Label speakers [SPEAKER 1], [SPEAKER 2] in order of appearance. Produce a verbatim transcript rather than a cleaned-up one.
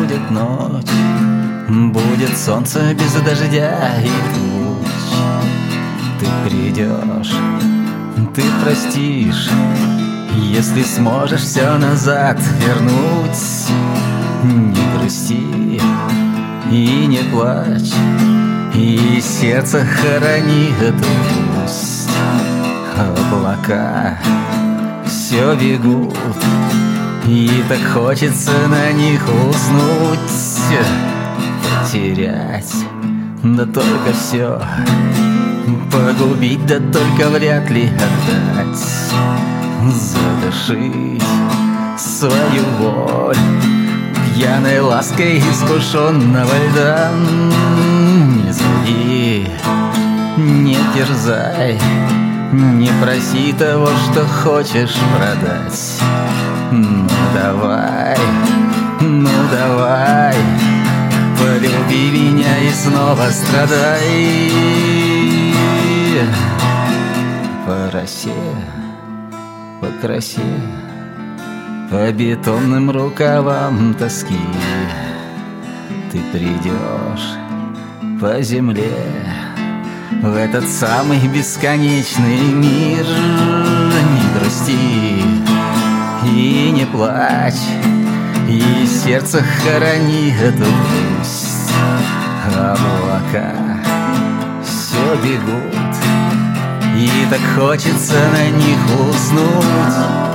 [SPEAKER 1] будет ночь, будет солнце без дождя и туч. Ты придешь, ты простишь, если сможешь все назад вернуть. Не грусти и не плачь, и сердце храни грусть. Облака все бегут, и так хочется на них уснуть. Потерять, да только все погубить, да только вряд ли отдать. Задушить свою боль пьяной лаской искушенного льда. Не зови, не терзай, не проси того, что хочешь продать. Ну давай, ну давай, полюби меня и снова страдай. По росе, по красе, по бетонным рукавам тоски ты придешь по земле в этот самый бесконечный мир. Не грусти и не плачь, и сердце храни эту грусть. Облака все бегут, и так хочется на них уснуть.